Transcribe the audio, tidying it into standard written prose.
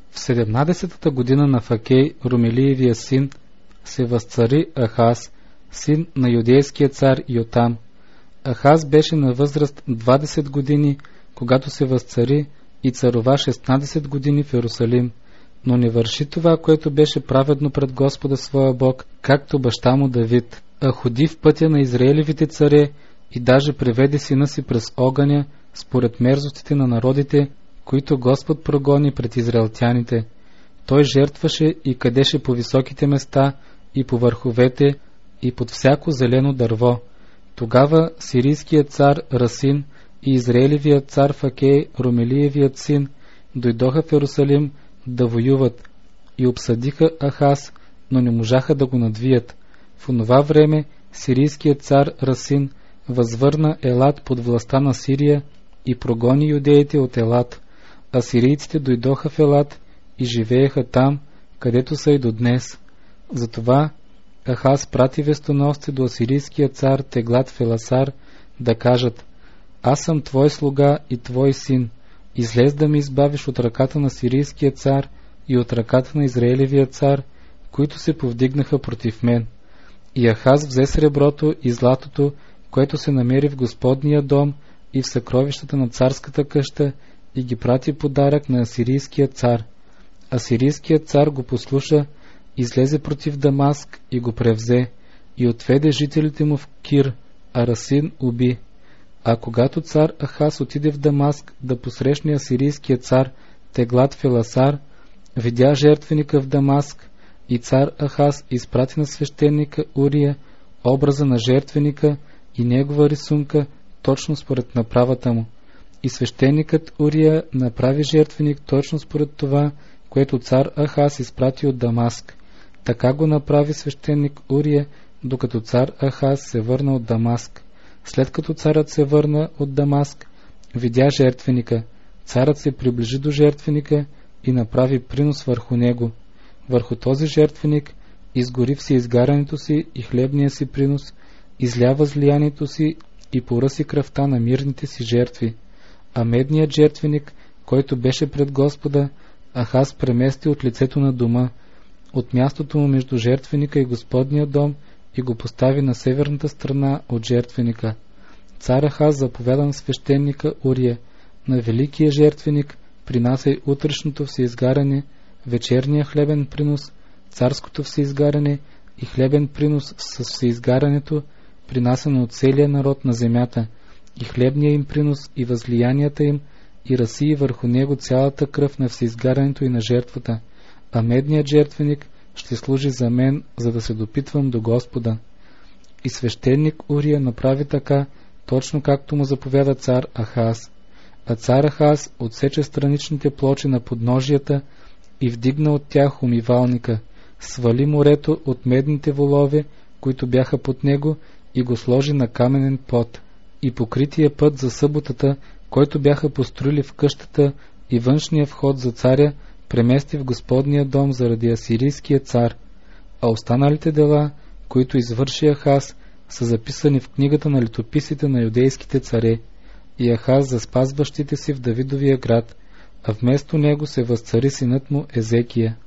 В 17-та година на Факей, Ромелиевия син, се възцари Ахаз, син на юдейския цар Йотам. Ахаз беше на възраст 20 години, когато се възцари, и царува 16 години в Йерусалим, но не върши това, което беше праведно пред Господа своя Бог, както баща му Давид, а ходи в пътя на Израелевите царе и даже преведе сина си през огъня, според мерзостите на народите, които Господ прогони пред израелтяните. Той жертваше и кадеше по високите места и по върховете и под всяко зелено дърво. Тогава сирийският цар Расин и Израелевият цар Факей, Ромелиевият син, дойдоха в Йерусалим да воюват и обсъдиха Ахаз, но не можаха да го надвият. В онова време сирийският цар Расин възвърна Елат под властта на Сирия и прогони юдеите от Елат, а сирийците дойдоха в Елат и живееха там, където са и до днес. Затова Ахаз прати вестоносци до асирийския цар Теглат Феласар да кажат: аз съм твой слуга и твой син, излез да ме избавиш от ръката на сирийския цар и от ръката на Израелевия цар, които се повдигнаха против мен. И Ахаз взе среброто и златото, което се намери в Господния дом и в съкровищата на царската къща, и ги прати подарък на асирийския цар. Асирийският цар го послуша, излезе против Дамаск и го превзе, и отведе жителите му в Кир, а Расин уби. А когато цар Ахаз отиде в Дамаск да посрещне асирийския цар Теглат Феласар, видя жертвеника в Дамаск, и цар Ахаз изпрати на свещеника Урия образа на жертвеника и негова рисунка, точно според направата му. И свещеникът Урия направи жертвеник точно според това, което цар Ахаз изпрати от Дамаск. Така го направи свещеник Урия, докато цар Ахаз се върна от Дамаск. След като царът се върна от Дамаск, видя жертвеника. Царът се приближи до жертвеника и направи принос върху него. Върху този жертвеник изгори всеизгарянето си и хлебния си принос, изля възлиянието си и поръси кръвта на мирните си жертви. А медният жертвеник, който беше пред Господа, Ахаз премести от лицето на дома, от мястото му между жертвеника и Господния дом, и го постави на северната страна от жертвеника. Цар Ахаз заповяда на свещеника Урия: на великия жертвеник принасяй утрешното всеизгаряне, вечерния хлебен принос, царското всеизгаряне и хлебен принос с всеизгарянето, принасено от целия народ на земята, и хлебния им принос и възлиянията им, и разсии върху него цялата кръв на всеизгарянето и на жертвата, а медният жертвеник ще служи за мен, за да се допитвам до Господа. И свещеник Урия направи така, точно както му заповяда цар Ахаз. А цар Ахаз отсече страничните плочи на подножията и вдигна от тях умивалника, свали морето от медните волове, които бяха под него, и го сложи на каменен под. И покрития път за съботата, който бяха построили в къщата, и външния вход за царя премести в Господния дом заради асирийския цар. А останалите дела, които извърши Ахаз, са записани в книгата на летописите на юдейските царе. И Ахаз заспа бащите си в Давидовия град, а вместо него се възцари синът му Езекия.